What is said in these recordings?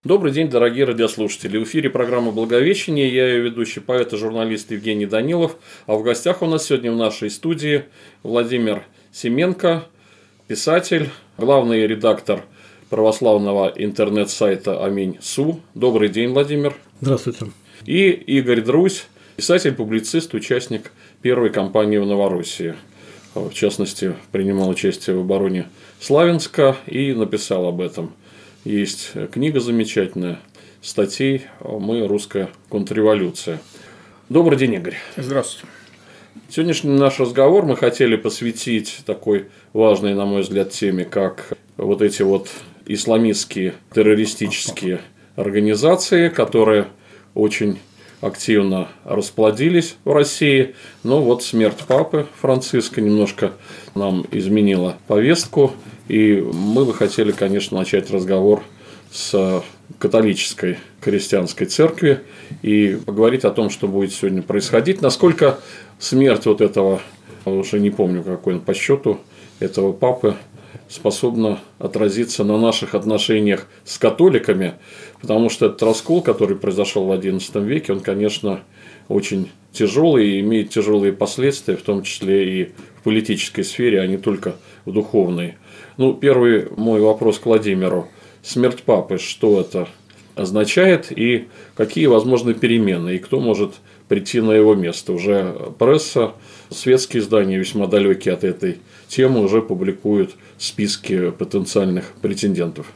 Добрый день, дорогие радиослушатели. В эфире программа «Благовещение». Я ее ведущий поэт и журналист Евгений Данилов. А в гостях у нас сегодня в нашей студии Владимир Семенко, писатель, главный редактор православного интернет-сайта Аминь.су. Добрый день, Владимир. Здравствуйте. И Игорь Друзь, писатель, публицист, участник первой кампании в Новороссии. В частности, принимал участие в обороне Славянска и написал об этом. Есть книга замечательная, статей «Мы. Русская контрреволюция». Добрый день, Игорь. Здравствуйте. Сегодняшний наш разговор мы хотели посвятить такой важной, на мой взгляд, теме, как вот эти вот исламистские террористические организации, которые очень активно расплодились в России. Но вот смерть папы Франциска немножко нам изменила повестку. И мы бы хотели, конечно, начать разговор с католической христианской церкви и поговорить о том, что будет сегодня происходить. Насколько смерть вот этого, уже не помню какой он по счету, этого папы способна отразиться на наших отношениях с католиками, потому что этот раскол, который произошел в XI веке, он, конечно, очень тяжелый и имеет тяжелые последствия, в том числе и в политической сфере, а не только в духовной. Первый мой вопрос к Владимиру. Смерть папы, что это означает и какие возможны перемены, и кто может прийти на его место? Уже пресса, светские издания, весьма далекие от этой темы, уже публикуют списки потенциальных претендентов.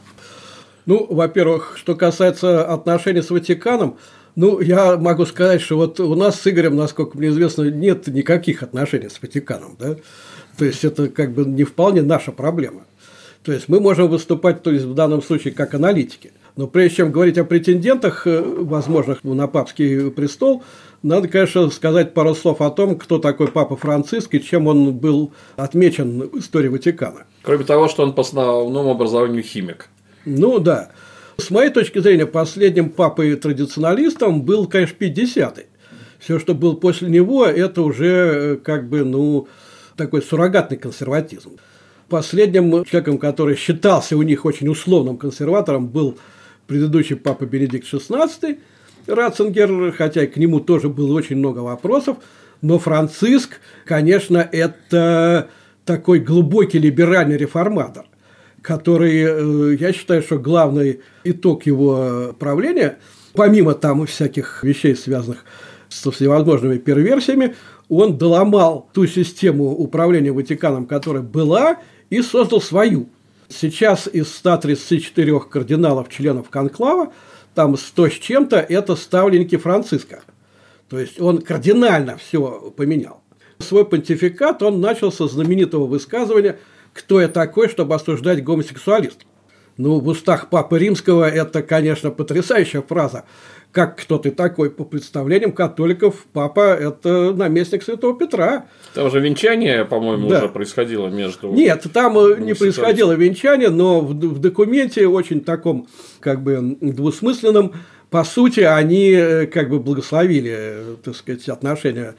Во-первых, что касается отношений с Ватиканом, я могу сказать, что вот у нас с Игорем, насколько мне известно, нет никаких отношений с Ватиканом. Да? То есть, это как бы не вполне наша проблема. То есть, мы можем выступать в данном случае как аналитики. Но прежде чем говорить о претендентах, возможных на папский престол, надо, конечно, сказать пару слов о том, кто такой Папа Франциск и чем он был отмечен в истории Ватикана. Кроме того, что он по основному образованию химик. Да. С моей точки зрения, последним папой-традиционалистом был, конечно, 50-й. Все, что было после него, это уже такой суррогатный консерватизм. Последним человеком, который считался у них очень условным консерватором, был предыдущий папа Бенедикт XVI, Ратцингер, хотя к нему тоже было очень много вопросов. Но Франциск, конечно, это такой глубокий либеральный реформатор, который, я считаю, что главный итог его правления, помимо там всяких вещей, связанных со всевозможными перверсиями, он доломал ту систему управления Ватиканом, которая была, и создал свою. Сейчас из 134 кардиналов, членов конклава, там 100 с чем-то – это ставленники Франциска. То есть, он кардинально все поменял. Свой понтификат он начал со знаменитого высказывания «Кто я такой, чтобы осуждать гомосексуалистов?». В устах Папы Римского это, конечно, потрясающая фраза. Как кто ты такой? По представлениям католиков, папа – это наместник святого Петра. Там же венчание, по-моему, уже происходило между... Нет, там не происходило венчание, но в документе очень таком, двусмысленном, по сути, они благословили, так сказать, отношения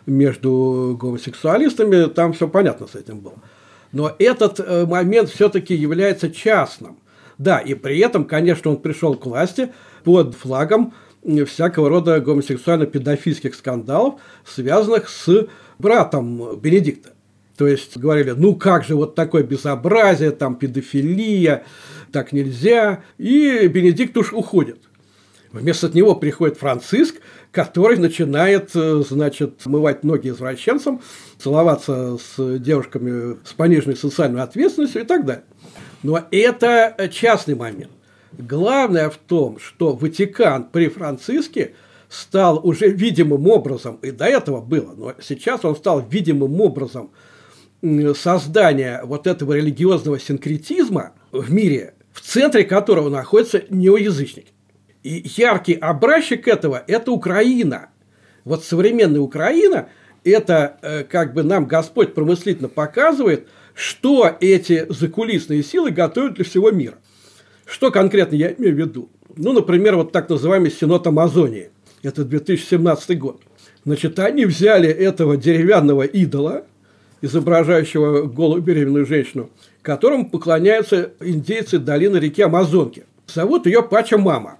между гомосексуалистами, там все понятно с этим было. Но этот момент все-таки является частным. Да, и при этом, конечно, он пришел к власти под флагом всякого рода гомосексуально-педофильских скандалов, связанных с братом Бенедикта. То есть, говорили, как же вот такое безобразие, там педофилия, так нельзя. И Бенедикт уж уходит. Вместо него приходит Франциск, который начинает, мывать ноги извращенцам, целоваться с девушками с пониженной социальной ответственностью и так далее. Но это частный момент. Главное в том, что Ватикан при Франциске стал уже видимым образом, и до этого было, но сейчас он стал видимым образом создания вот этого религиозного синкретизма в мире, в центре которого находятся неоязычники. И яркий образчик этого – это Украина. Вот современная Украина – это нам Господь промыслительно показывает, что эти закулисные силы готовят для всего мира. Что конкретно я имею в виду? Например, вот так называемый Синод Амазонии. Это 2017 год. Они взяли этого деревянного идола, изображающего голую беременную женщину, которому поклоняются индейцы долины реки Амазонки. Зовут ее Пачамама.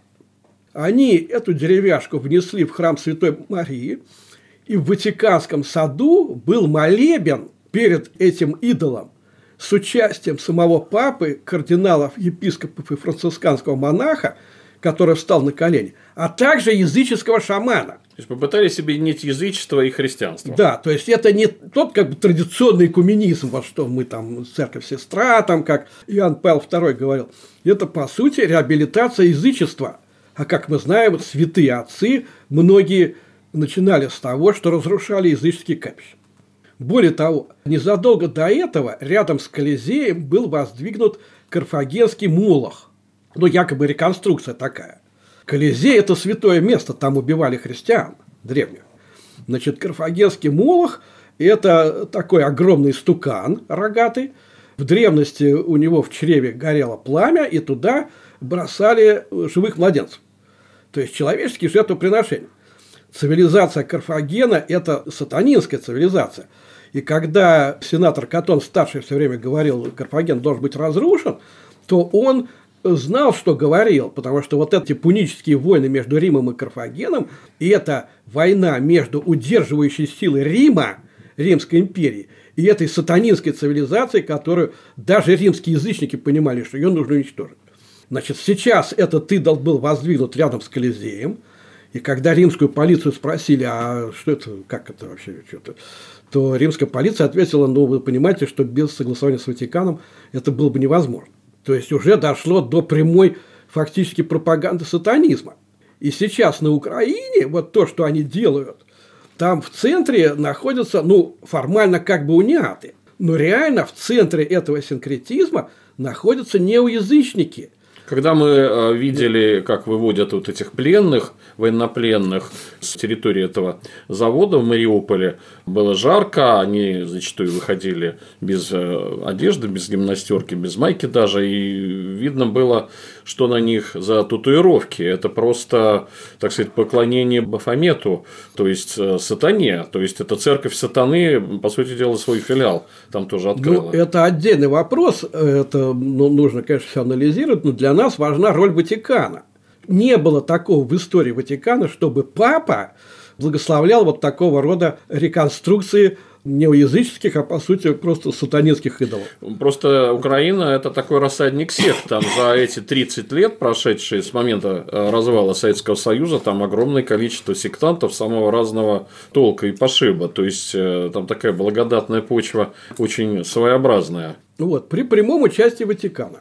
Они эту деревяшку внесли в храм Святой Марии, и в Ватиканском саду был молебен перед этим идолом с участием самого папы, кардиналов, епископов и францисканского монаха, который встал на колени, а также языческого шамана. То есть попытались объединить язычество и христианство. Да, то есть это не тот как бы традиционный экуменизм, вот что мы там церковь-сестра, там как Иоанн Павел II говорил. Это по сути реабилитация язычества. А как мы знаем, святые отцы многие начинали с того, что разрушали языческие капища. Более того, незадолго до этого рядом с Колизеем был воздвигнут Карфагенский молох. Ну, якобы реконструкция такая. Колизей – это святое место, там убивали христиан древних. Значит, Карфагенский молох – это такой огромный стукан рогатый. В древности у него в чреве горело пламя, и туда бросали живых младенцев. То есть, человеческие жертвоприношения. Цивилизация Карфагена – это сатанинская цивилизация. И когда сенатор Катон-старший все время говорил, Карфаген должен быть разрушен, то он знал, что говорил, потому что вот эти пунические войны между Римом и Карфагеном, и это война между удерживающей силой Рима, Римской империи, и этой сатанинской цивилизацией, которую даже римские язычники понимали, что ее нужно уничтожить. Значит, сейчас этот идол был воздвигнут рядом с Колизеем, и когда римскую полицию спросили, а что это, как это вообще, что-то, то римская полиция ответила, ну, вы понимаете, что без согласования с Ватиканом это было бы невозможно. То есть, уже дошло до прямой фактически пропаганды сатанизма. И сейчас на Украине, вот то, что они делают, там в центре находятся, ну, формально как бы униаты, но реально в центре этого синкретизма находятся неоязычники. Когда мы видели, как выводят вот этих пленных, военнопленных с территории этого завода в Мариуполе, было жарко, они зачастую выходили без одежды, без гимнастерки, без майки даже, и видно было, что на них за татуировки. Это просто, так сказать, поклонение Бафомету, то есть сатане, то есть это церковь сатаны, по сути дела, свой филиал там тоже открыла. Ну, это отдельный вопрос, это нужно, конечно, все анализировать, но для нас важна роль Ватикана. Не было такого в истории Ватикана, чтобы папа благословлял вот такого рода реконструкции неоязыческих, а по сути просто сатанинских идолов. Просто Украина – это такой рассадник сект. Там за эти 30 лет, прошедшие с момента развала Советского Союза, там огромное количество сектантов самого разного толка и пошиба. То есть, там такая благодатная почва очень своеобразная. Вот, при прямом участии Ватикана.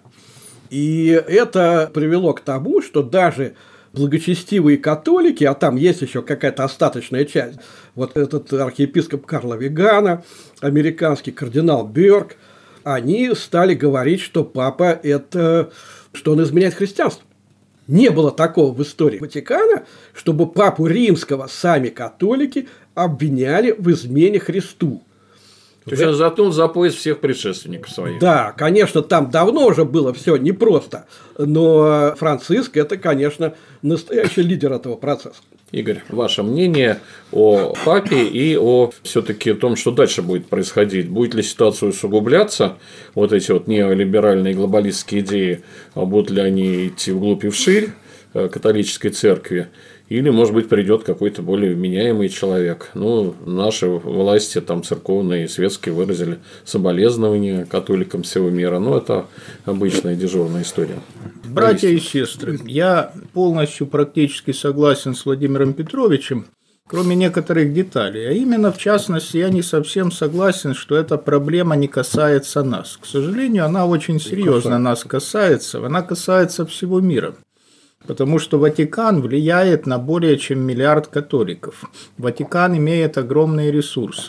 И это привело к тому, что даже благочестивые католики, а там есть еще какая-то остаточная часть, вот этот архиепископ Карло Вигано, американский кардинал Бёрк, они стали говорить, что папа это, что он изменяет христианство. Не было такого в истории Ватикана, чтобы папу римского сами католики обвиняли в измене Христу. То есть, он заткнул за пояс всех предшественников своих. Да, конечно, там давно уже было все непросто, но Франциск – это, конечно, настоящий лидер этого процесса. Игорь, ваше мнение о папе и о все-таки том, что дальше будет происходить? Будет ли ситуация усугубляться, вот эти вот неолиберальные глобалистские идеи, будут ли они идти вглубь и вширь католической церкви? Или, может быть, придет какой-то более вменяемый человек. Ну, наши власти, там, церковные и светские, выразили соболезнования католикам всего мира. Ну, это обычная дежурная история. Братья и сестры, я полностью практически согласен с Владимиром Петровичем, кроме некоторых деталей. А именно, в частности, я не совсем согласен, что эта проблема не касается нас. К сожалению, она очень серьезно нас касается. Она касается всего мира. Потому что Ватикан влияет на более чем 1 миллиард католиков. Ватикан имеет огромные ресурсы.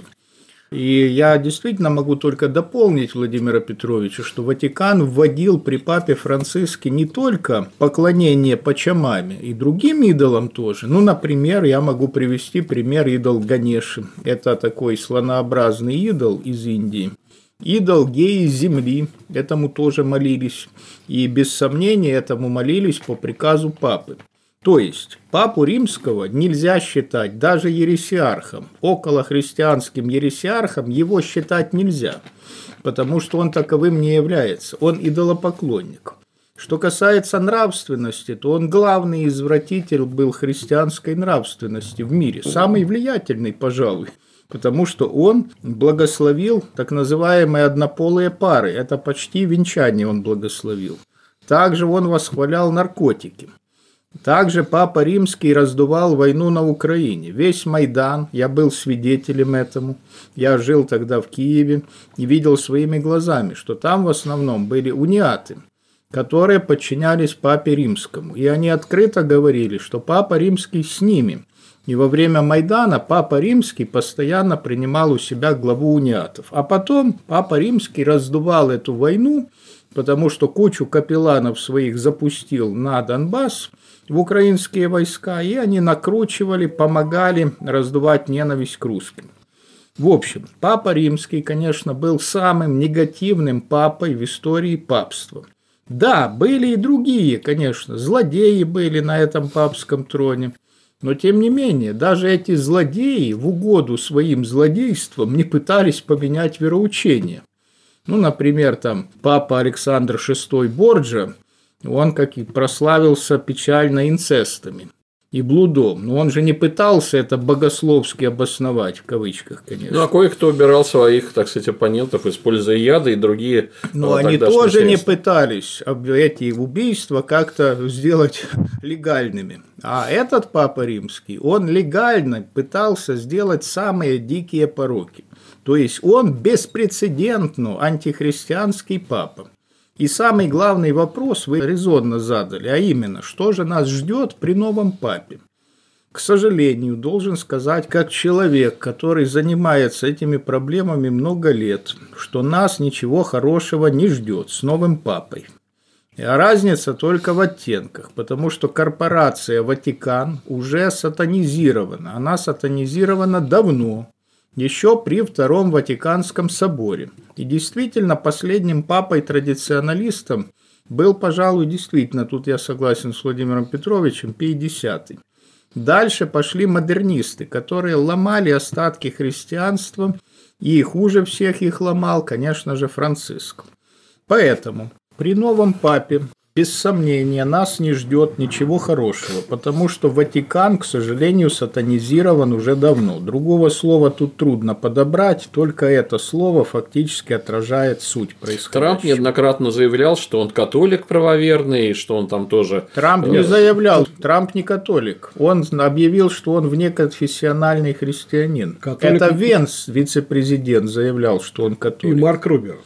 И я действительно могу только дополнить Владимира Петровича, что Ватикан вводил при папе Франциске не только поклонение Пачамаме, и другим идолам тоже. Ну, например, я могу привести пример идол Ганеши. Это такой слонообразный идол из Индии. Идол геи земли, этому тоже молились. И без сомнения этому молились по приказу папы. То есть, папу римского нельзя считать даже ересиархом. Околохристианским ересиархом его считать нельзя, потому что он таковым не является. Он идолопоклонник. Что касается нравственности, то он главный извратитель был христианской нравственности в мире, самый влиятельный, пожалуй. Потому что он благословил так называемые однополые пары. Это почти венчание он благословил. Также он восхвалял наркотики. Также Папа Римский раздувал войну на Украине. Весь Майдан, я был свидетелем этому. Я жил тогда в Киеве и видел своими глазами, что там в основном были униаты, которые подчинялись Папе Римскому. И они открыто говорили, что Папа Римский с ними. И во время Майдана Папа Римский постоянно принимал у себя главу униатов. А потом Папа Римский раздувал эту войну, потому что кучу капелланов своих запустил на Донбасс в украинские войска, и они накручивали, помогали раздувать ненависть к русским. В общем, Папа Римский, конечно, был самым негативным папой в истории папства. Да, были и другие, конечно, злодеи были на этом папском троне. Но, тем не менее, даже эти злодеи в угоду своим злодейством не пытались поменять вероучение. Ну, например, там папа Александр VI Борджа, он как и прославился печально инцестами и блудом. Но он же не пытался это богословски обосновать, в кавычках, конечно. Ну, а кое-кто убирал своих, так сказать, оппонентов, используя яды и другие. Но они тоже не пытались эти убийства как-то сделать легальными. А этот Папа Римский, он легально пытался сделать самые дикие пороки. То есть он беспрецедентно антихристианский папа. И самый главный вопрос вы резонно задали, а именно, что же нас ждет при новом папе? К сожалению, должен сказать, как человек, который занимается этими проблемами много лет, что нас ничего хорошего не ждет с новым папой. А разница только в оттенках, потому что корпорация Ватикан уже сатанизирована. Она сатанизирована давно, еще при Втором Ватиканском соборе. И действительно, последним папой-традиционалистом был, пожалуй, действительно, тут я согласен с Владимиром Петровичем, Пий X. Дальше пошли модернисты, которые ломали остатки христианства, и хуже всех их ломал, конечно же, Франциск. Поэтому при новом папе, без сомнения, нас не ждет ничего хорошего, потому что Ватикан, к сожалению, сатанизирован уже давно. Другого слова тут трудно подобрать, только это слово фактически отражает суть происходящего. Трамп неоднократно заявлял, что он католик правоверный, и что он там тоже... Трамп не заявлял, Трамп не католик. Он объявил, что он внеконфессиональный христианин. Католик... Это Венс, вице-президент, заявлял, что он католик. И Марк Рубио.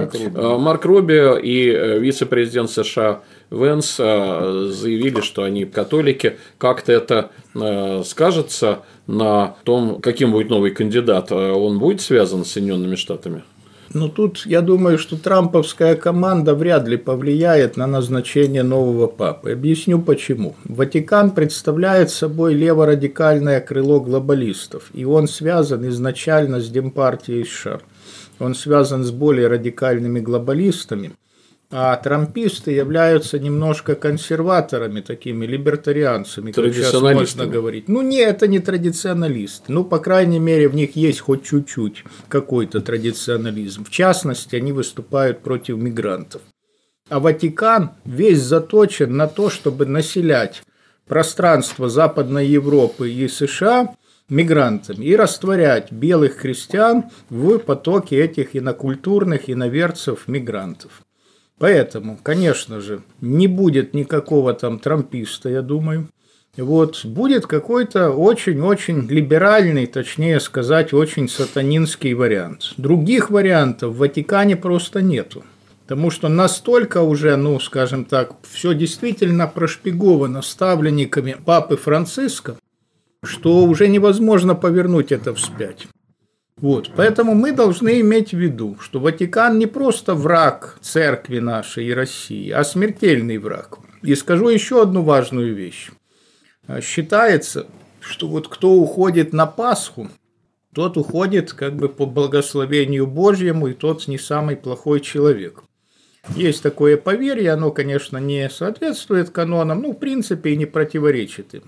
Марк Рубио и вице-президент США Венс заявили, что они католики. Как-то это скажется на том, каким будет новый кандидат. Он будет связан с Соединенными Штатами? Ну, тут я думаю, что трамповская команда вряд ли повлияет на назначение нового папы. Объясню почему. Ватикан представляет собой леворадикальное крыло глобалистов, и он связан изначально с Демпартией США. Он связан с более радикальными глобалистами. А трамписты являются немножко консерваторами, такими либертарианцами, как сейчас можно говорить. Ну, нет, это не традиционалисты. Ну, по крайней мере, в них есть хоть чуть-чуть какой-то традиционализм. В частности, они выступают против мигрантов. А Ватикан весь заточен на то, чтобы населять пространство Западной Европы и США мигрантами и растворять белых христиан в потоке этих инокультурных иноверцев-мигрантов. Поэтому, конечно же, не будет никакого там трамписта, я думаю. Вот, будет какой-то очень-очень либеральный, точнее сказать, очень сатанинский вариант. Других вариантов в Ватикане просто нету. Потому что настолько уже, ну, скажем так, все действительно прошпиговано ставленниками папы Франциска, что уже невозможно повернуть это вспять. Вот, поэтому мы должны иметь в виду, что Ватикан не просто враг церкви нашей и России, а смертельный враг. И скажу еще одну важную вещь. Считается, что вот кто уходит на Пасху, тот уходит как бы по благословению Божьему, и тот не самый плохой человек. Есть такое поверье, оно, конечно, не соответствует канонам, ну, в принципе, и не противоречит им.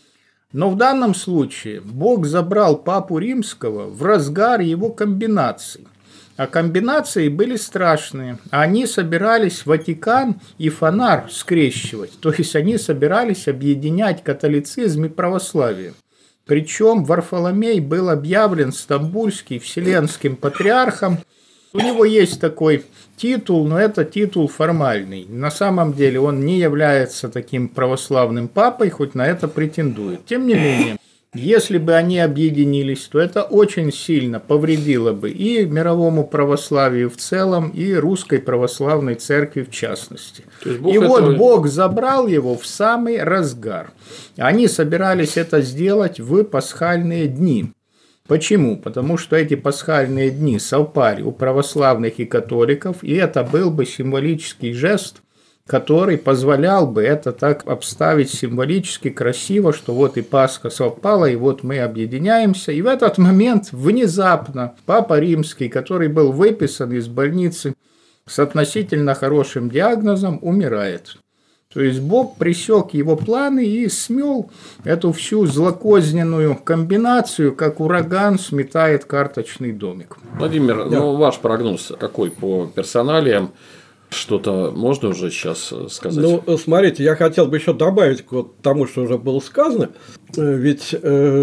Но в данном случае Бог забрал Папу Римского в разгар его комбинаций. А комбинации были страшные. Они собирались Ватикан и Фонар скрещивать. То есть они собирались объединять католицизм и православие. Причем Варфоломей был объявлен Стамбульский вселенским патриархом. У него есть такой титул, но это титул формальный. На самом деле он не является таким православным папой, хоть на это претендует. Тем не менее, если бы они объединились, то это очень сильно повредило бы и мировому православию в целом, и русской православной церкви в частности. И вот Бог забрал его в самый разгар. Они собирались это сделать в пасхальные дни. Почему? Потому что эти пасхальные дни совпали у православных и католиков, и это был бы символический жест, который позволял бы это так обставить символически красиво, что вот и Пасха совпала, и вот мы объединяемся. И в этот момент внезапно Папа Римский, который был выписан из больницы с относительно хорошим диагнозом, умирает. То есть Бог пресек его планы и смел эту всю злокозненную комбинацию, как ураган сметает карточный домик. Владимир, ну ваш прогноз какой по персоналиям? Что-то можно уже сейчас сказать? Ну, смотрите, я хотел бы еще добавить к тому, что уже было сказано. Ведь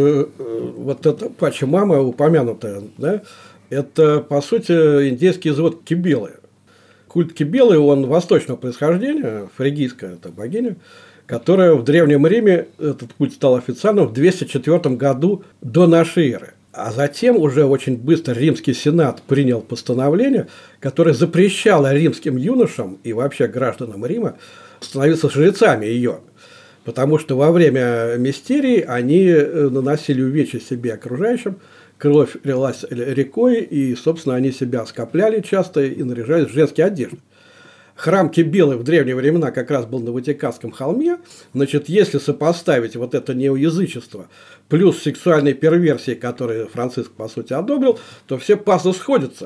вот эта Пачамама упомянутая, да, это, по сути, индейский извод Кибелы. Культ Кибелы, он восточного происхождения, фригийская это богиня, которая в Древнем Риме, этот культ стал официальным в 204 году до нашей эры. А затем уже очень быстро Римский Сенат принял постановление, которое запрещало римским юношам и вообще гражданам Рима становиться жрецами ее, потому что во время мистерий они наносили увечья себе окружающим, кровь лилась рекой, и, собственно, они себя оскопляли часто и наряжались в женские одежды. Храм Кибелы в древние времена как раз был на Ватиканском холме. Значит, если сопоставить вот это неоязычество плюс сексуальные перверсии, которые Франциск, по сути, одобрил, то все пазлы сходятся.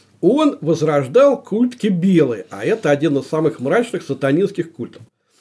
Он возрождал культ Кибелы, а это один из самых мрачных сатанинских культов.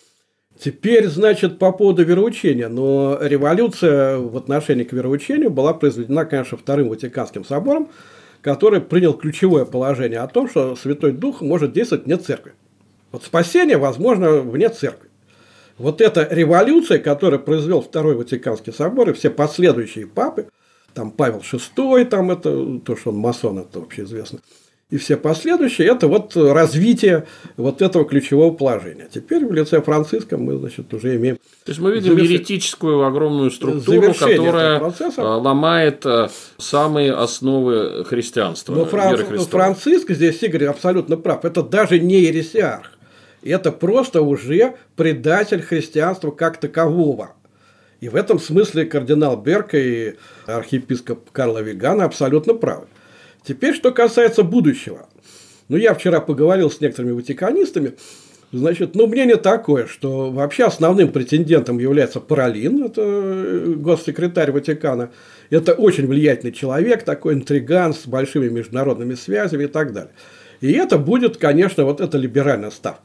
Теперь, значит, по поводу вероучения. Но революция в отношении к вероучению была произведена, конечно, Вторым Ватиканским собором, который принял ключевое положение о том, что Святой Дух может действовать вне церкви. Вот спасение возможно вне церкви. Вот эта революция, которую произвел Второй Ватиканский собор и все последующие папы, там Павел VI, там это, то, что он масон, это общеизвестно, и все последующие, это вот развитие вот этого ключевого положения. Теперь в лице Франциска мы, значит, уже имеем... То есть мы видим еретическую огромную структуру, которая ломает самые основы христианства. Но Франциск здесь, Игорь, абсолютно прав. Это даже не ересиарх. Это просто уже предатель христианства как такового. И в этом смысле кардинал Берка и архиепископ Карло Вигано абсолютно правы. Теперь, что касается будущего. Ну, я вчера поговорил с некоторыми ватиканистами. Значит, ну, мнение такое, что вообще основным претендентом является Паролин, это госсекретарь Ватикана. Это очень влиятельный человек, такой интриган с большими международными связями и так далее. И это будет, конечно, вот эта либеральная ставка.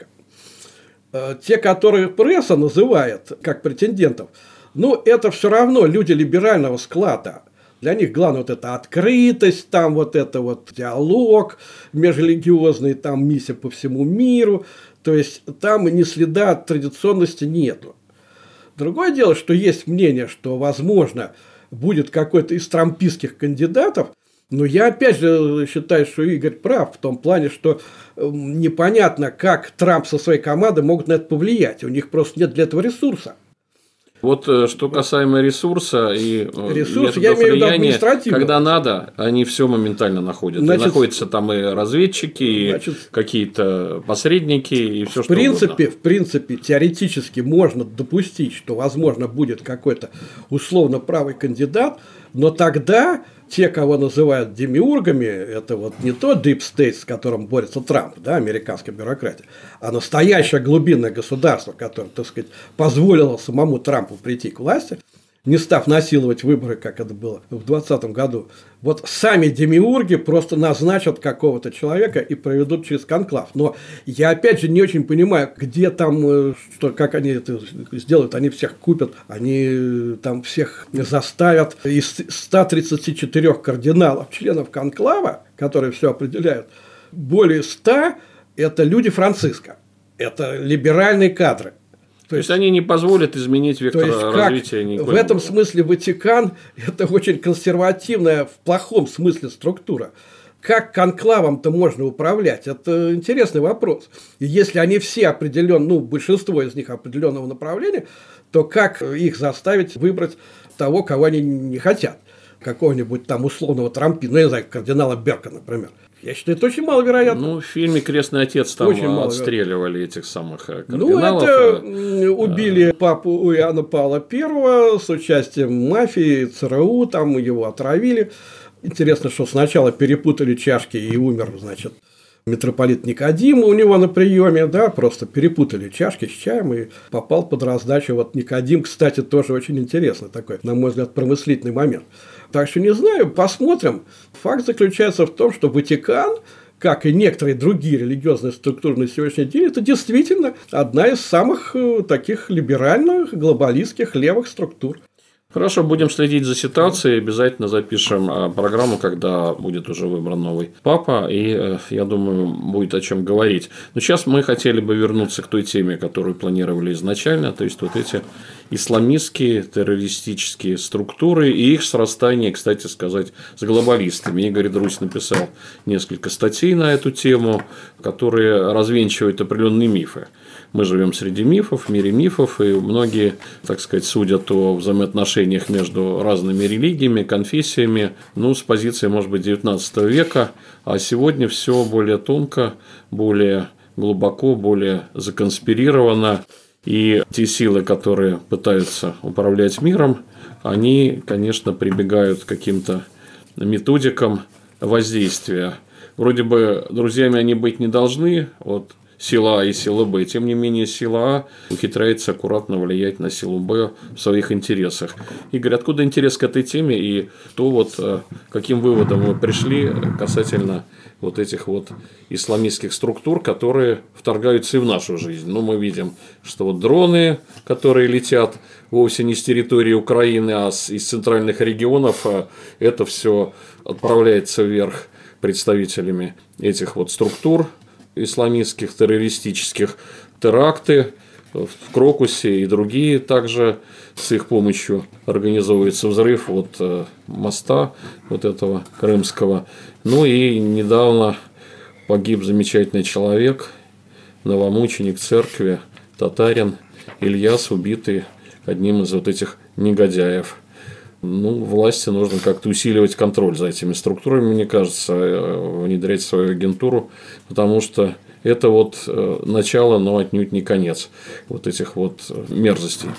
Те, которые пресса называет как претендентов, ну, это все равно люди либерального склада. Для них главное вот эта открытость, там вот это вот диалог межрелигиозный, там миссия по всему миру. То есть там ни следа традиционности нету. Другое дело, что есть мнение, что, возможно, будет какой-то из трампистских кандидатов. Но я опять же считаю, что Игорь прав в том плане, что непонятно, как Трамп со своей командой могут на это повлиять. У них просто нет для этого ресурса. Вот что касаемо ресурса и методов влияния, когда надо, они все моментально находят. Значит, и находятся там и разведчики, и какие-то посредники, и все что угодно. В принципе, теоретически можно допустить, что, возможно, будет какой-то условно правый кандидат, но тогда те, кого называют демиургами, это вот не то Deep State, с которым борется Трамп, да, американская бюрократия, а настоящее глубинное государство, которое, так сказать, позволило самому Трампу прийти к власти, не став насиловать выборы, как это было в 2020 году, вот сами демиурги просто назначат какого-то человека и проведут через конклав. Но я опять же не очень понимаю, где там, что, как они это сделают. Они всех купят, они там всех заставят. Из 134 кардиналов, членов конклава, которые все определяют, более 100 – это люди Франциска. Это либеральные кадры. То есть они не позволят изменить вектор развития никакой. В этом смысле Ватикан – это очень консервативная, в плохом смысле, структура. Как конклавом-то можно управлять? Это интересный вопрос. И если они все определенные, большинство из них определенного направления, то как их заставить выбрать того, кого они не хотят? Какого-нибудь там условного трампина, я знаю, кардинала Берка, например. Я считаю, это очень маловероятно. В фильме «Крестный отец» там отстреливали этих самых кардиналов. Это убили папу Иоанна Павла I с участием мафии, ЦРУ, там его отравили. Интересно, что сначала перепутали чашки и умер, митрополит Никодим у него на приеме, просто перепутали чашки с чаем и попал под раздачу. Никодим, кстати, тоже очень интересный такой, на мой взгляд, промыслительный момент. Так что не знаю, посмотрим. Факт заключается в том, что Ватикан, как и некоторые другие религиозные структуры на сегодняшний день, это действительно одна из самых таких либеральных, глобалистских, левых структур. Хорошо, будем следить за ситуацией, обязательно запишем программу, когда будет уже выбран новый папа, и, я думаю, будет о чем говорить. Но сейчас мы хотели бы вернуться к той теме, которую планировали изначально, то есть эти исламистские террористические структуры и их срастание, кстати сказать, с глобалистами. Игорь Друзь написал несколько статей на эту тему, которые развенчивают определенные мифы. Мы живем среди мифов, в мире мифов, и многие, так сказать, судят о взаимоотношениях между разными религиями, конфессиями, с позиции, может быть, 19 века, а сегодня все более тонко, более глубоко, более законспирировано, и те силы, которые пытаются управлять миром, они, конечно, прибегают к каким-то методикам воздействия. Вроде бы друзьями они быть не должны, сила А и сила Б. Тем не менее, сила А ухитряется аккуратно влиять на силу Б в своих интересах. Игорь, откуда интерес к этой теме и то, каким выводом вы пришли касательно этих исламистских структур, которые вторгаются и в нашу жизнь? Мы видим, что дроны, которые летят вовсе не с территории Украины, а из центральных регионов, это все отправляется вверх представителями этих структур исламистских, террористических, теракты в Крокусе и другие также с их помощью организовывается взрыв моста этого крымского. И недавно погиб замечательный человек, новомученик церкви, татарин Ильяс, убитый одним из этих негодяев. Власти нужно как-то усиливать контроль за этими структурами, мне кажется, внедрять свою агентуру, потому что это начало, но отнюдь не конец этих мерзостей.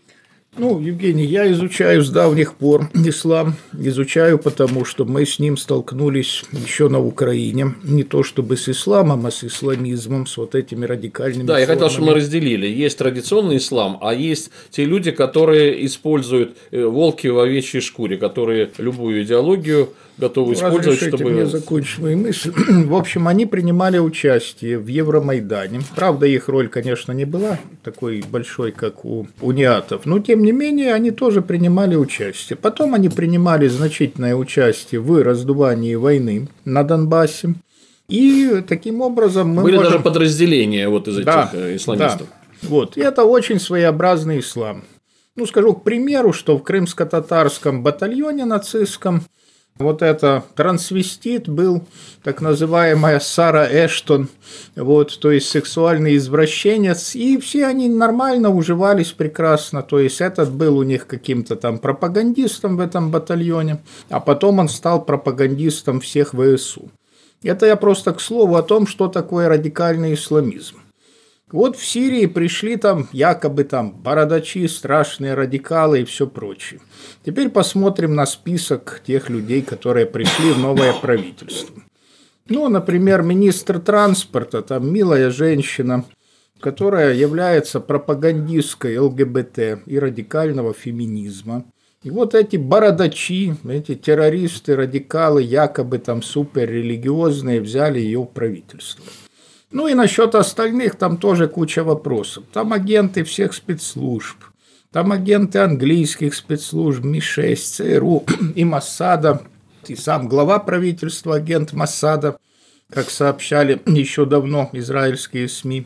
Евгений, я изучаю с давних пор ислам, изучаю, потому что мы с ним столкнулись еще на Украине, не то чтобы с исламом, а с исламизмом, с этими радикальными формами. Я хотел, чтобы мы разделили. Есть традиционный ислам, а есть те люди, которые используют волки в овечьей шкуре, которые любую идеологию готовы использовать, чтобы... мне закончить мою мысль. В общем, они принимали участие в Евромайдане. Правда, их роль, конечно, не была такой большой, как у униатов, но, тем не менее, они тоже принимали участие. Потом они принимали значительное участие в раздувании войны на Донбассе. И таким образом мы были даже подразделения из этих исламистов. Да. И это очень своеобразный ислам. Скажу, к примеру, что в крымско-татарском батальоне нацистском это трансвестит был, так называемая Сара Эштон, то есть сексуальный извращенец, и все они нормально уживались прекрасно, то есть этот был у них каким-то там пропагандистом в этом батальоне, а потом он стал пропагандистом всех ВСУ. Это я просто к слову о том, что такое радикальный исламизм. В Сирии пришли якобы бородачи, страшные радикалы и все прочее. Теперь посмотрим на список тех людей, которые пришли в новое правительство. Например, министр транспорта, милая женщина, которая является пропагандисткой ЛГБТ и радикального феминизма. И вот эти бородачи, эти террористы, радикалы, якобы там суперрелигиозные, взяли ее в правительство. Ну и насчет остальных там тоже куча вопросов. Там агенты всех спецслужб, там агенты английских спецслужб, Ми-6, ЦРУ и Моссада, и сам глава правительства, агент Моссада, как сообщали еще давно израильские СМИ.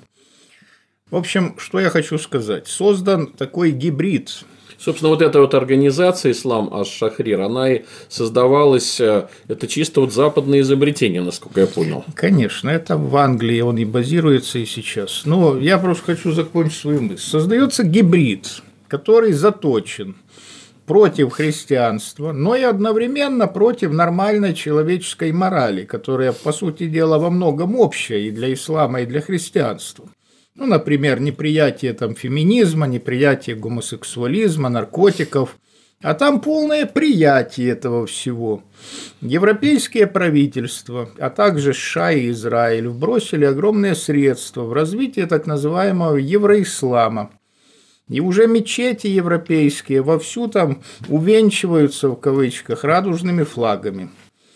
В общем, что я хочу сказать. Создан такой гибрид. Собственно, вот эта вот организация «Ислам аш-Шахрир», она и создавалась, это чисто вот западное изобретение, насколько я понял. Конечно, это в Англии он и базируется и сейчас. Но я просто хочу закончить свою мысль. Создается гибрид, который заточен против христианства, но и одновременно против нормальной человеческой морали, которая, по сути дела, во многом общая и для ислама, и для христианства. Ну, например, неприятие там феминизма, неприятие гомосексуализма, наркотиков, а там полное приятие этого всего. Европейские правительства, а также США и Израиль вбросили огромные средства в развитие так называемого евроислама. И уже мечети европейские вовсю там увенчиваются, в кавычках, радужными флагами.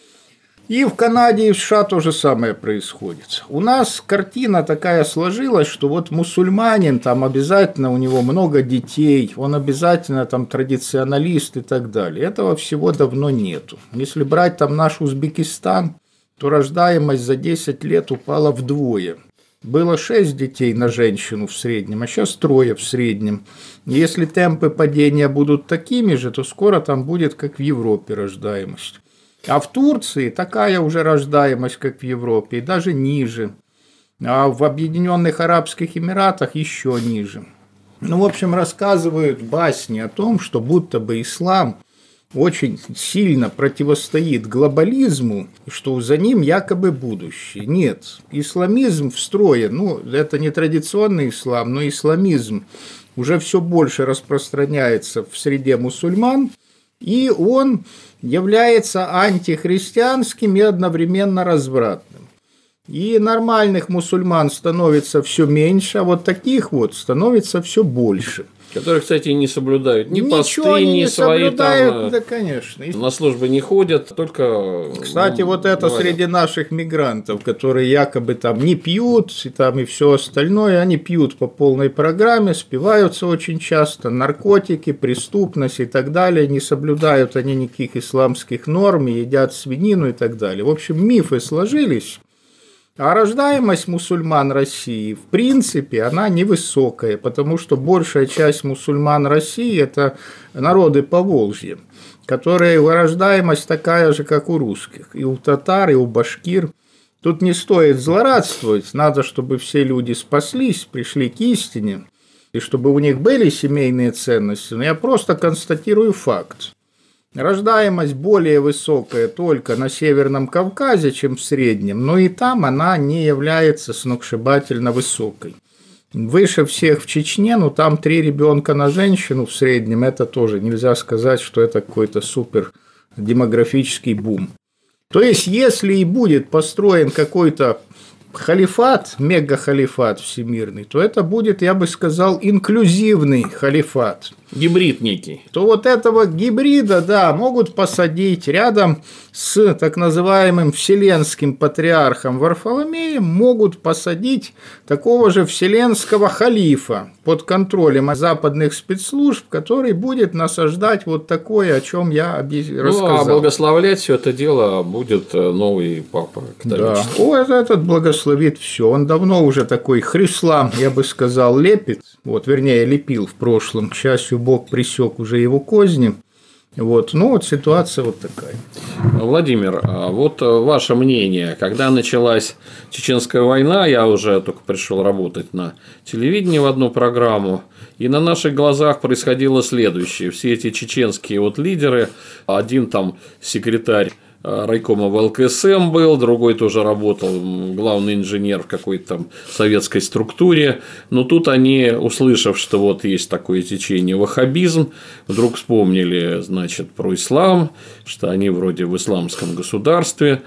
И в Канаде, и в США то же самое происходит. У нас картина такая сложилась, что вот мусульманин, там обязательно у него много детей, он обязательно там традиционалист и так далее. Этого всего давно нету. Если брать там наш Узбекистан, то рождаемость за 10 лет упала вдвое. Было 6 детей на женщину в среднем, а сейчас 3 в среднем. Если темпы падения будут такими же, то скоро там будет, как в Европе, рождаемость. А в Турции такая уже рождаемость, как в Европе, и даже ниже. А в Объединенных Арабских Эмиратах еще ниже. Ну, в общем, рассказывают басни о том, что будто бы ислам очень сильно противостоит глобализму, что за ним якобы будущее. Нет, исламизм встроен, ну, это не традиционный ислам, но исламизм уже все больше распространяется в среде мусульман, и он является антихристианским и одновременно развратным. И нормальных мусульман становится все меньше, а вот таких вот становится все больше. Которые, кстати, не соблюдают ни посты, ни свои там, да, конечно. На службы не ходят, только... Кстати, вот это говорят. Среди наших мигрантов, которые якобы там не пьют, и там и все остальное, они пьют по полной программе, спиваются очень часто, наркотики, преступность и так далее, не соблюдают они никаких исламских норм, едят свинину и так далее. В общем, мифы сложились. А рождаемость мусульман России, в принципе, она невысокая, потому что большая часть мусульман России – это народы Поволжья, которые рождаемость такая же, как у русских, и у татар, и у башкир. Тут не стоит злорадствовать, надо, чтобы все люди спаслись, пришли к истине, и чтобы у них были семейные ценности, но я просто констатирую факт. Рождаемость более высокая только на Северном Кавказе, чем в Среднем, но и там она не является сногсшибательно высокой. Выше всех в Чечне, но там 3 ребенка на женщину в Среднем, это тоже нельзя сказать, что это какой-то супер демографический бум. То есть, если и будет построен какой-то халифат, мегахалифат всемирный, то это будет, я бы сказал, инклюзивный халифат. Гибрид некий. То вот этого гибрида, да, могут посадить рядом с так называемым вселенским патриархом Варфоломеем, могут посадить такого же вселенского халифа под контролем западных спецслужб, который будет насаждать вот такое, о чем я рассказал. Ну, а благословлять все это дело будет новый папа католический. Да. О, этот благословит все. Он давно уже такой хрислам, я бы сказал, лепит. Вот, вернее, лепил в прошлом. К счастью, Бог пресек уже его козни. Вот, ну вот ситуация вот такая. Владимир, вот ваше мнение, когда началась Чеченская война, я уже только пришел работать на телевидении в одну программу, и на наших глазах происходило следующее: все эти чеченские вот лидеры, один там секретарь райкома в ЛКСМ был, другой тоже работал, главный инженер в какой-то там советской структуре. Но тут они, услышав, что вот есть такое течение ваххабизм, вдруг вспомнили, значит, про ислам, что они вроде в исламском государстве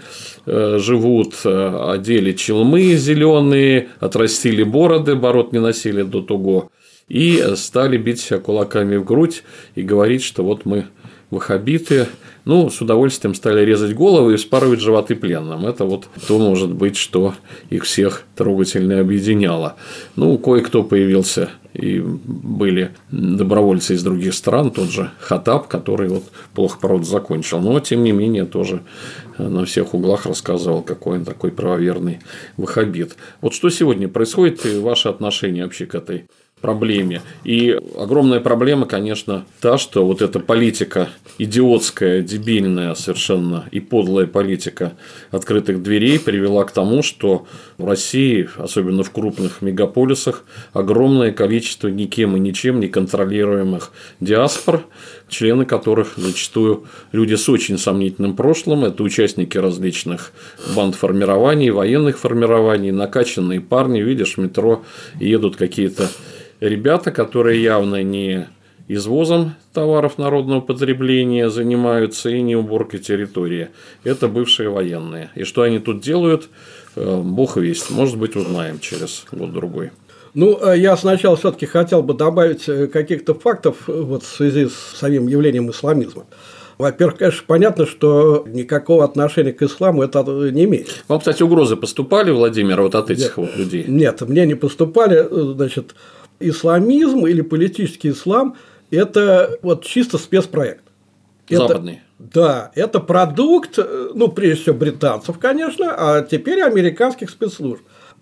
живут, одели челмы зеленые, отрастили бороды, бород не носили до того, и стали бить себя кулаками в грудь и говорить, что вот мы ваххабиты, с удовольствием стали резать головы и вспарывать животы пленным. Это вот то, может быть, что их всех трогательно объединяло. Кое-кто появился, и были добровольцы из других стран, тот же Хаттаб, который вот плохо, правда, закончил, но, тем не менее, тоже на всех углах рассказывал, какой он такой правоверный ваххабит. Вот что сегодня происходит и ваше отношение вообще к этой проблеме. И огромная проблема, конечно, та, что вот эта политика идиотская, дебильная совершенно и подлая политика открытых дверей привела к тому, что в России, особенно в крупных мегаполисах, огромное количество никем и ничем не контролируемых диаспор, члены которых зачастую люди с очень сомнительным прошлым, это участники различных бандформирований, военных формирований, накачанные парни, видишь, в метро едут какие-то ребята, которые явно не извозом товаров народного потребления занимаются и не уборкой территории. Это бывшие военные. И что они тут делают, бог весть. Может быть, узнаем через год-другой. Я сначала все-таки хотел бы добавить каких-то фактов в связи с самим явлением исламизма. Во-первых, конечно, понятно, что никакого отношения к исламу это не имеет. Вам, кстати, угрозы поступали, Владимир, вот от этих людей? Нет, мне не поступали. Значит, исламизм или политический ислам – это вот чисто спецпроект. Западный. Это продукт, прежде всего, британцев, конечно, а теперь американских спецслужб.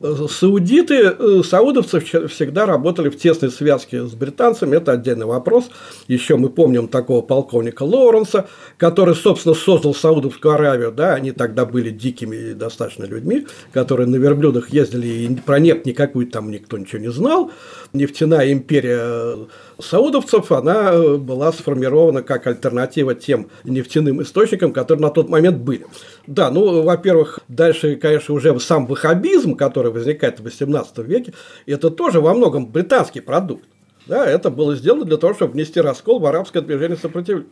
Саудовцы всегда работали в тесной связке с британцами, это отдельный вопрос. Еще мы помним такого полковника Лоуренса, который, собственно, создал Саудовскую Аравию. Они тогда были дикими достаточно людьми, которые на верблюдах ездили, и про нефть никакую там никто ничего не знал. Нефтяная империя саудовцев, она была сформирована как альтернатива тем нефтяным источникам, которые на тот момент были. Во-первых, дальше, конечно, уже сам ваххабизм, который возникает в XVIII веке, это тоже во многом британский продукт. Это было сделано для того, чтобы внести раскол в арабское движение сопротивления.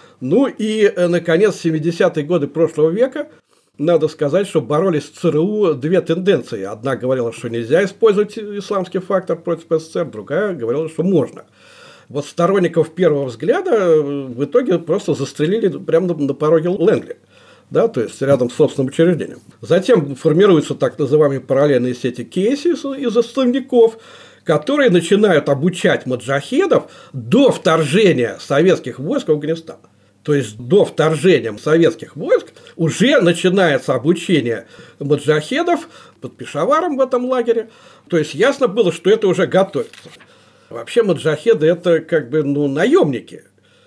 И, наконец, в 70-е годы прошлого века, надо сказать, что боролись в ЦРУ две тенденции. Одна говорила, что нельзя использовать исламский фактор против СССР, другая говорила, что можно. Вот сторонников первого взгляда в итоге просто застрелили прямо на пороге Лэнгли. То есть рядом с собственным учреждением. Затем формируются так называемые параллельные сети Кейси из исламников, которые начинают обучать маджахедов до вторжения советских войск в Афганистан. То есть до вторжения советских войск уже начинается обучение маджахедов под Пешаваром в этом лагере. То есть ясно было, что это уже готовится. Вообще маджахеды – это наемники.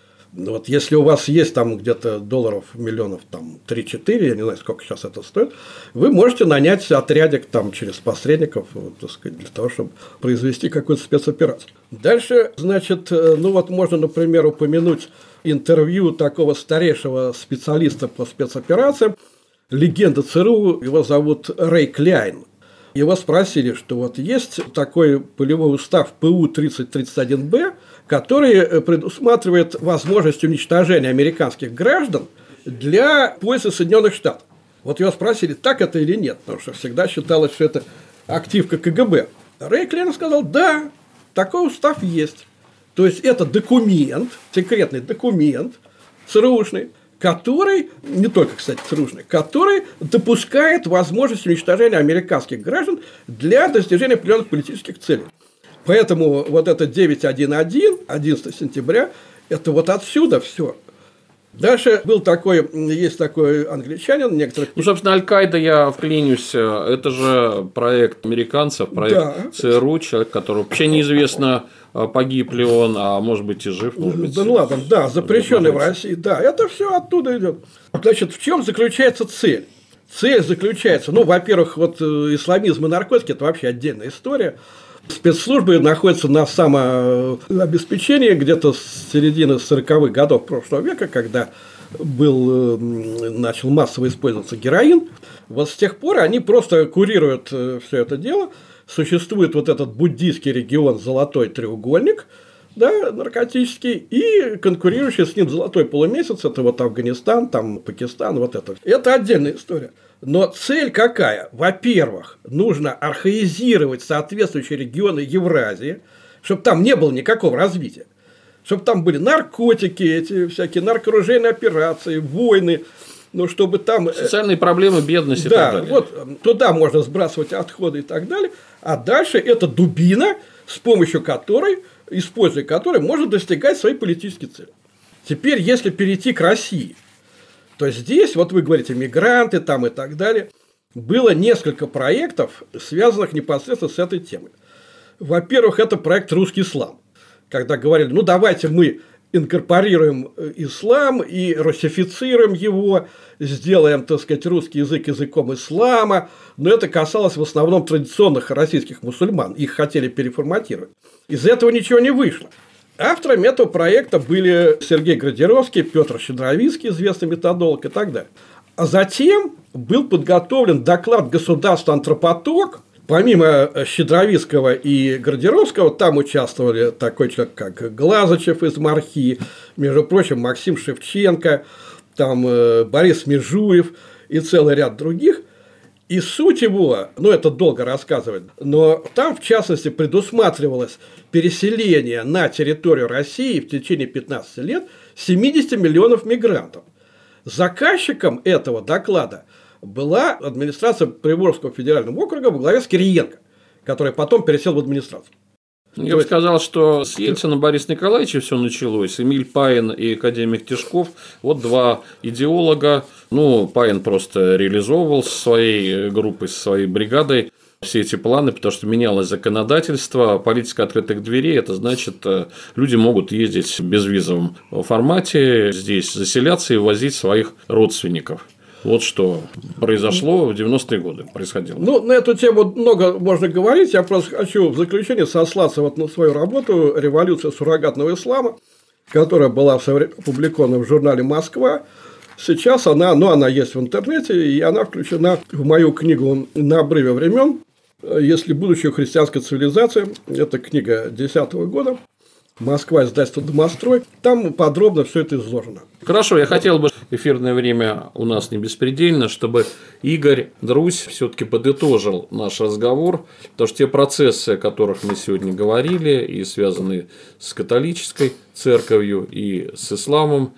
Если у вас есть там где-то долларов миллионов 3-4, я не знаю, сколько сейчас это стоит, вы можете нанять отрядик через посредников, для того, чтобы произвести какую-то спецоперацию. Дальше, можно, например, упомянуть интервью такого старейшего специалиста по спецоперациям, легенда ЦРУ, его зовут Рэй Кляйн. Его спросили, что есть такой полевой устав ПУ-3031Б, который предусматривает возможность уничтожения американских граждан для пользы Соединенных Штатов. Его спросили, так это или нет, потому что всегда считалось, что это активка КГБ. Рэй Кляйн сказал, да, такой устав есть. То есть это документ, секретный документ ЦРУшный, который, не только, кстати, ЦРУшный, который допускает возможность уничтожения американских граждан для достижения определенных политических целей. Поэтому это 9.1.1, 11 сентября, это отсюда все. Дальше есть такой англичанин, некоторых... собственно, Аль-Каида, я вклинюсь, это же проект американцев, проект ЦРУ, человек, который вообще неизвестно, погиб ли он, а может быть и жив, может быть. Запрещенный в России, это все оттуда идет. В чем заключается цель? Цель заключается, во-первых, исламизм и наркотики – это вообще отдельная история. Спецслужбы находятся на самообеспечении где-то с середины 40-х годов прошлого века, когда начал массово использоваться героин. С тех пор они просто курируют все это дело. Существует этот буддийский регион «Золотой треугольник», наркотический, и конкурирующий с ним «Золотой полумесяц» – это Афганистан, Пакистан, это. Это отдельная история. Но цель какая? Во-первых, нужно архаизировать соответствующие регионы Евразии, чтобы там не было никакого развития. Чтобы там были наркотики, эти всякие наркооружейные операции, войны, ну, чтобы там... Социальные проблемы, бедность и да, так далее. Вот туда можно сбрасывать отходы и так далее. А дальше это дубина, с помощью которой, используя которой, можно достигать своей политической цели. Теперь, если перейти к России, то здесь, вот вы говорите, мигранты там и так далее, было несколько проектов, связанных непосредственно с этой темой. Во-первых, это проект «Русский ислам», когда говорили, ну, давайте мы инкорпорируем ислам и русифицируем его, сделаем, так сказать, русский язык языком ислама, но это касалось в основном традиционных российских мусульман, их хотели переформатировать. Из этого ничего не вышло. Авторами этого проекта были Сергей Градировский, Петр Щедровицкий, известный методолог и так далее. А затем был подготовлен доклад государства «Антропоток». Помимо Щедровицкого и Градировского, там участвовали такой человек, как Глазычев из МАРХИ, между прочим, Максим Шевченко, там Борис Межуев и целый ряд других. И суть его, ну, это долго рассказывать, но там, в частности, предусматривалось переселение на территорию России в течение 15 лет 70 миллионов мигрантов. Заказчиком этого доклада была администрация Приволжского федерального округа во главе с Кириенко, который потом пересел в администрацию. Я бы сказал, что с Ельцина Бориса Николаевича все началось. Эмиль Паин и академик Тишков – вот два идеолога. Ну, Паин просто реализовывал со своей группой, со своей бригадой все эти планы, потому что менялось законодательство, политика открытых дверей, это значит, люди могут ездить в безвизовом формате, здесь заселяться и возить своих родственников. Вот что произошло в 90-е годы, происходило. Ну, на эту тему много можно говорить. Я просто хочу в заключение сослаться вот на свою работу «Революция суррогатного ислама», которая была в свое время опубликована в журнале «Москва». Сейчас она есть в интернете, и она включена в мою книгу «На обрыве времен. Если будущее христианской цивилизации». Это книга 2010 года. Москва, издательство «Домострой». Там подробно все это изложено. Хорошо, я хотел бы, эфирное время у нас не беспредельно, чтобы Игорь Друзь все-таки подытожил наш разговор, потому что те процессы, о которых мы сегодня говорили, и связанные с католической церковью и с исламом,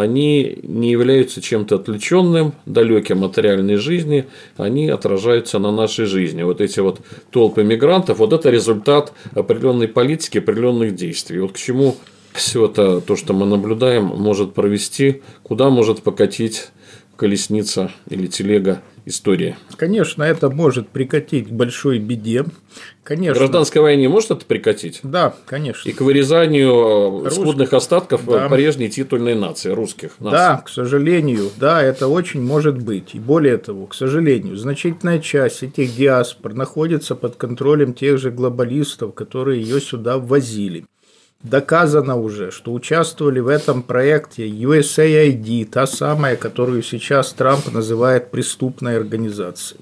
они не являются чем-то отвлеченным, далеким от реальной жизни, они отражаются на нашей жизни. Вот эти вот толпы мигрантов, вот это результат определенной политики, определенных действий. Вот к чему все это, то, что мы наблюдаем, может провести, куда может покатить колесница или телега истории. Конечно, это может прикатить к большой беде. Конечно. К гражданской войне может это прикатить? Да, конечно. И к вырезанию скудных остатков прежней титульной нации, русских. Да, к сожалению, да, это очень может быть. И более того, к сожалению, значительная часть этих диаспор находится под контролем тех же глобалистов, которые ее сюда ввозили. Доказано уже, что участвовали в этом проекте USAID, та самая, которую сейчас Трамп называет преступной организацией.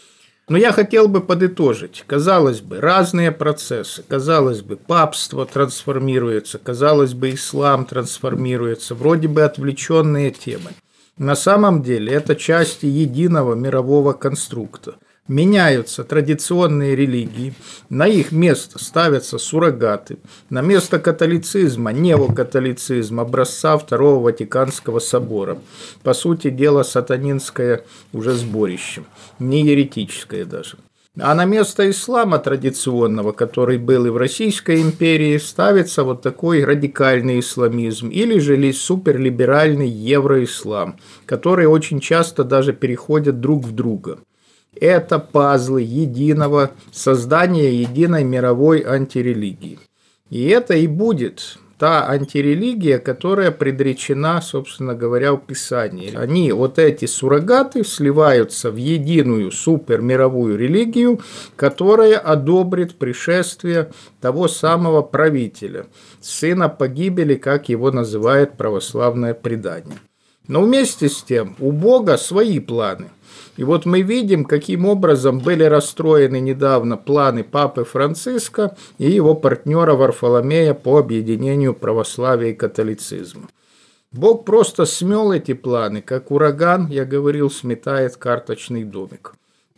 Но я хотел бы подытожить. Казалось бы, разные процессы. Казалось бы, папство трансформируется, казалось бы, ислам трансформируется. Вроде бы отвлеченные темы. На самом деле это части единого мирового конструкта. Меняются традиционные религии, на их место ставятся суррогаты, на место католицизма – неокатолицизм образца Второго Ватиканского собора. По сути дела, сатанинское уже сборище, не еретическое даже. А на место ислама традиционного, который был и в Российской империи, ставится вот такой радикальный исламизм или же суперлиберальный евроислам, которые очень часто даже переходят друг в друга. Это пазлы единого создания единой мировой антирелигии. И это и будет та антирелигия, которая предречена, собственно говоря, в Писании. Они, вот эти суррогаты, сливаются в единую супермировую религию, которая одобрит пришествие того самого правителя, сына погибели, как его называет православное предание. Но вместе с тем у Бога свои планы. И вот мы видим, каким образом были расстроены недавно планы Папы Франциска и его партнера Варфоломея по объединению православия и католицизма. Бог просто смел эти планы, как ураган, я говорил, сметает карточный домик.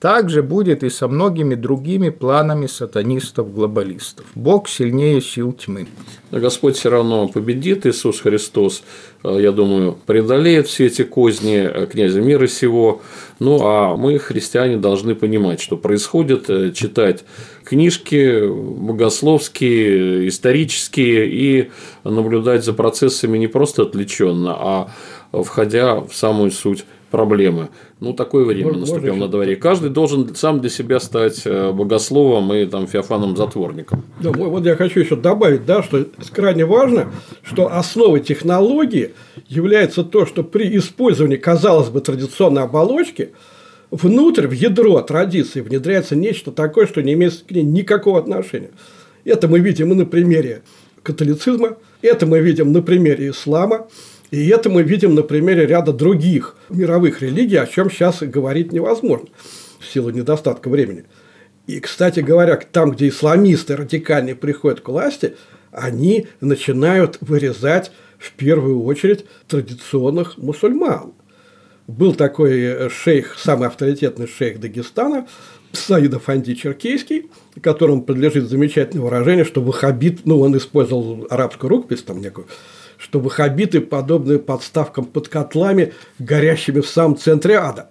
Так же будет и со многими другими планами сатанистов-глобалистов. Бог сильнее сил тьмы. Но Господь все равно победит, Иисус Христос, я думаю, преодолеет все эти козни князя мира сего. Ну, а мы, христиане, должны понимать, что происходит, читать книжки богословские, исторические и наблюдать за процессами не просто отвлеченно, а входя в самую суть проблемы. Ну, такое время наступило на дворе. Каждый должен сам для себя стать богословом и там, Феофаном-затворником. Да, вот я хочу еще добавить, да, что крайне важно, что основой технологии является то, что при использовании, казалось бы, традиционной оболочки внутрь, в ядро традиции внедряется нечто такое, что не имеет к ней никакого отношения. Это мы видим и на примере католицизма, это мы видим на примере ислама, и это мы видим на примере ряда других мировых религий, о чем сейчас говорить невозможно в силу недостатка времени. И, кстати говоря, там, где исламисты радикальные приходят к власти, они начинают вырезать в первую очередь традиционных мусульман. Был такой шейх, самый авторитетный шейх Дагестана, Саид Афанди Черкесский, которому подлежит замечательное выражение, что ваххабит, ну, он использовал арабскую рукопись там некую, что ваххабиты подобны подставкам под котлами, горящими в самом центре ада.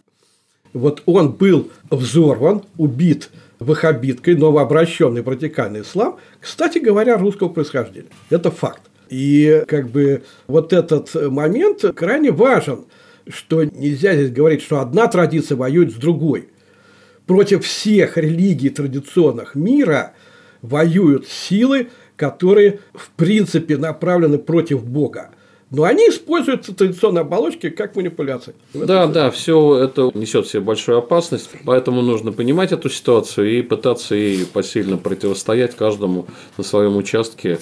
Вот он был взорван, убит ваххабиткой, новообращенный в радикальный ислам, кстати говоря, русского происхождения. Это факт. И как бы вот этот момент крайне важен, что нельзя здесь говорить, что одна традиция воюет с другой. Против всех религий традиционных мира воюют силы, которые в принципе направлены против Бога. Но они используют традиционные оболочки как манипуляции. Да, все это несет в себе большую опасность, поэтому нужно понимать эту ситуацию и пытаться ей посильно противостоять каждому на своем участке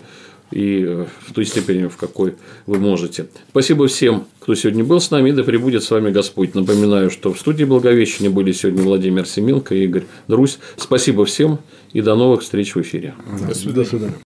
и в той степени, в какой вы можете. Спасибо всем, кто сегодня был с нами, и да пребудет с вами Господь. Напоминаю, что в студии Благовещения были сегодня Владимир Семенко и Игорь Друзь. Спасибо всем и до новых встреч в эфире. До свидания.